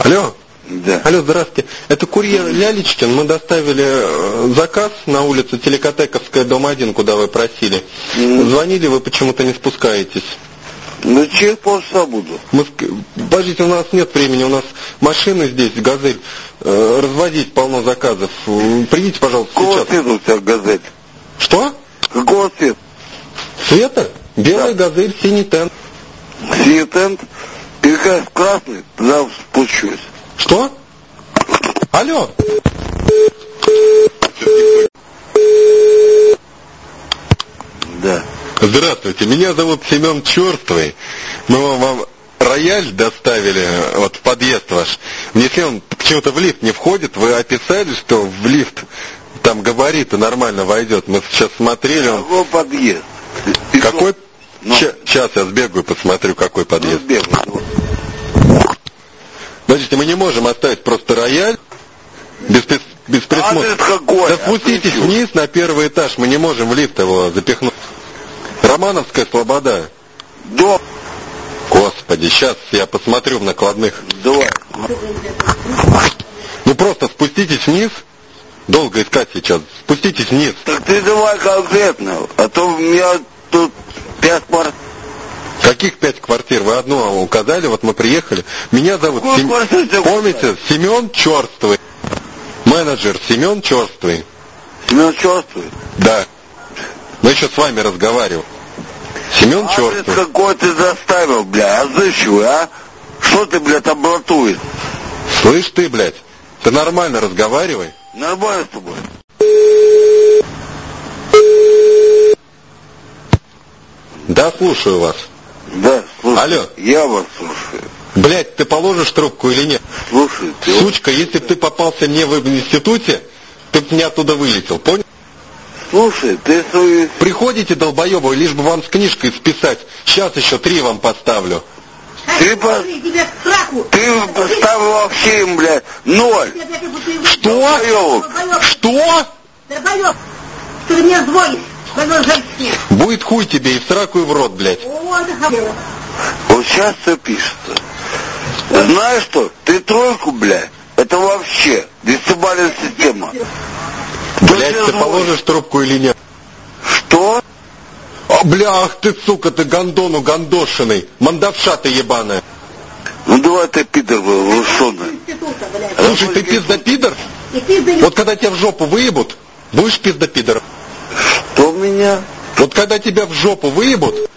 Алло. Да. Алло, здравствуйте. Это курьер Лялечкин. Мы доставили заказ на улицу Телекотековская, дом 1, куда вы просили. Звонили, вы почему-то не спускаетесь. Ну, через полчаса буду. Подождите, у нас нет времени, у нас машины здесь, «Газель», развозить полно заказов. Придите, пожалуйста, Какого сейчас. цвета у тебя «Газель»? Что? Какого цвета? Цвета? Белый Да. «Газель», синий тент. Синий тент? Переказ красный, тогда спущусь. Что? Алло. Да. Здравствуйте, меня зовут Семен Черствый. Мы вам рояль доставили вот в подъезд ваш. Если он почему-то в лифт не входит, вы описали, что в лифт там габариты нормально войдет. Мы сейчас смотрели. Какой подъезд? Какой? Ну. Сейчас я сбегаю, посмотрю, какой подъезд. Ну, сбегай. Подождите, мы не можем оставить просто рояль без присмотра. Адрес какой? Да спуститесь вниз на первый этаж, мы не можем в лифт его запихнуть. Романовская Слобода. Дом. Господи, сейчас я посмотрю в накладных. Давай. Ну просто спуститесь вниз. Долго искать сейчас. Спуститесь вниз. Так ты давай конкретно, а то у меня тут 5 квартир. Каких 5 квартир? Вы одну указали, вот мы приехали. Меня зовут помните, Семен Черствый. Менеджер Семен Черствый. Семен Черствый? Да. Мы еще с вами разговариваем. Семен Черствый. Адрес какой ты заставил, бля, отзывчивый, а? Что ты, блядь, облатуешь? Слышь ты, блядь, ты нормально разговаривай. Нормально с тобой. Да, слушаю вас. Да, слушай. Алло. Я вас слушаю. Блядь, ты положишь трубку или нет? Слушай, ты... Сучка, если бы ты попался не в институте, ты бы не оттуда вылетел, понял? Слушай, ты свою... Приходите, долбоебы, лишь бы вам с книжкой списать. Сейчас еще 3 вам поставлю. Ты поставил вообще им, блядь, 0. Что? Что? Долбоёб, ты мне звонишь, Будет хуй тебе и в сраку, и в рот, блядь. Вот сейчас все пишется. Знаешь что? Ты 3, блядь, это вообще десятибалльная система. Блядь, ты положишь трубку или нет? Что? А, бля, ах ты, сука, ты гондону гондошиной. Мандавша ты ебаная. Ну давай ты, пидор, лошоный. Слушай, ты пизда-пидор? Вот когда тебя в жопу выебут, будешь пизда-пидор. Что меня? Вот когда тебя в жопу выебут,